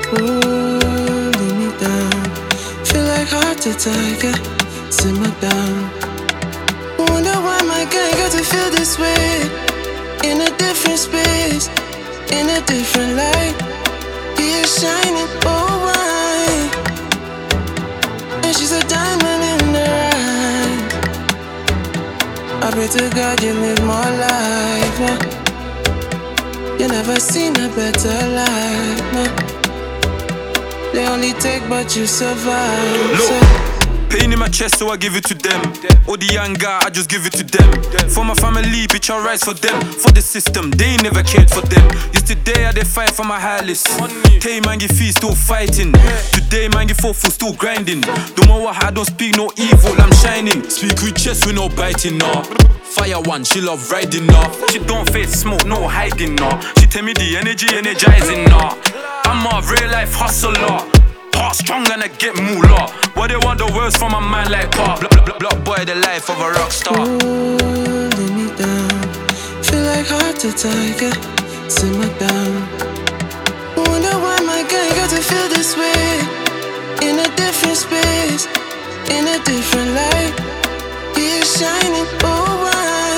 holding me down. Feel like heart attack, yeah. Simmer down. Wonder why my guy got to feel this way. In a different space, in a different light. He is shining, oh why? And she's a diamond in the eyes. I pray to God you live more life, no. You never seen a better life, no. They only take but you survive. Look, pain in my chest so I give it to them. All the anger I just give it to them. For my family, bitch I rise for them. For the system, they ain't never cared for them. Yesterday I did fight for my highlights. Tay man get feet still fighting. Today man get full still grinding. The more I don't speak no evil, I'm shining. Speak with chest, we no biting now. Fire one, she love riding now. She don't face smoke, no hiding now. She tell me the energy energizing now. I'm a real life hustler. Heart strong and I get moolah. What they want the words from my mind like pop. Block boy, the life of a rock star. Holding me down. Feel like heart attack, yeah. Simmer down. Wonder why my guy got to feel this way. In a different space, in a different light. He is shining, oh why?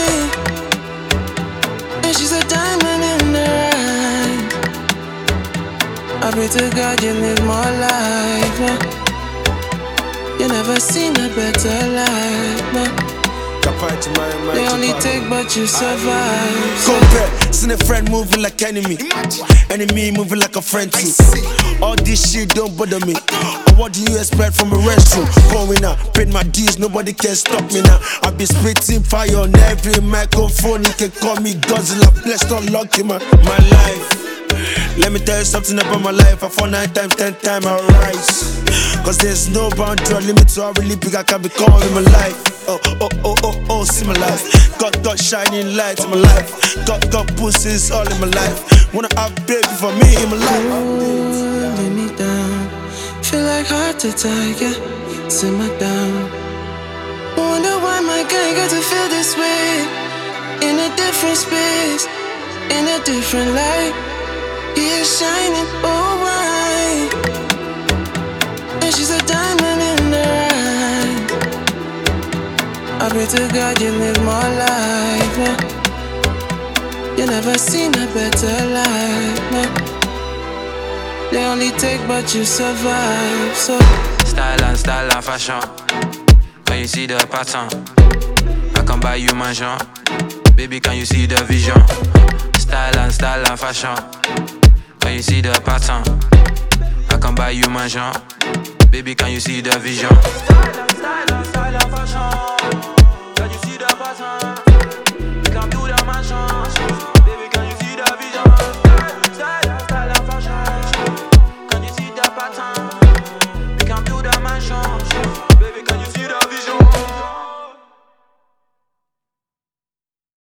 And she's a diamond in the eyes. I pray to God you live more life, no. You never seen a better life, no. They only take but you survive. Compare, seen a friend moving like enemy. Enemy moving like a friend too. All this shit don't bother me. What do you expect from a restroom? Going out, paid my dues, nobody can stop me now. I be spitting fire on every microphone. You can call me Godzilla, blessed unlock in my life. Let me tell you something about my life. I fall 9 times, 10 times, I rise. Cause there's no boundary or limit to how really big I can become in my life. Oh, see my life. Got shining lights in my life. Got pussies all in my life. Wanna have baby for me in my life. Holding me down. Feel like heart attack, yeah. Simmer down. Wonder why my guy got to feel this way. In a different space, in a different light. He is shining, oh why? And she's a diamond in the eyes. I pray to God you live more life, no. You never seen a better life, no. They only take but you survive, so. Style and fashion. When you see the pattern, I can buy you mansion. Baby, can you see the vision? Style and fashion. When you see the pattern, I can buy you mansion. Baby, can you see the vision? Style and fashion. Can you see the pattern?